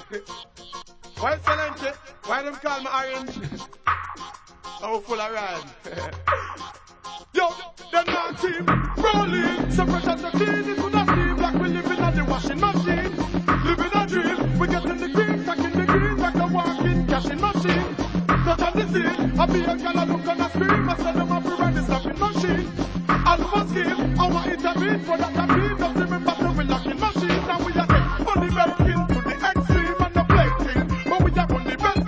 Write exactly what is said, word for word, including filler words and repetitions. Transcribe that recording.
Why Salente? Why them call me orange? Oh, full of rhyme. Yo, the not team rolling. Separate and the clean, it could not seem like we living on the washing machine. Living a dream, we get in the green, back in the green, like a walking cashing machine. Not on the scene, I be a gal, I look on a screen, I send them up to run the stocking machine. And one scheme, I want it to be for that I be, just remember to be locking machine. Now we are the only best king to the extreme and the play team, but we are only best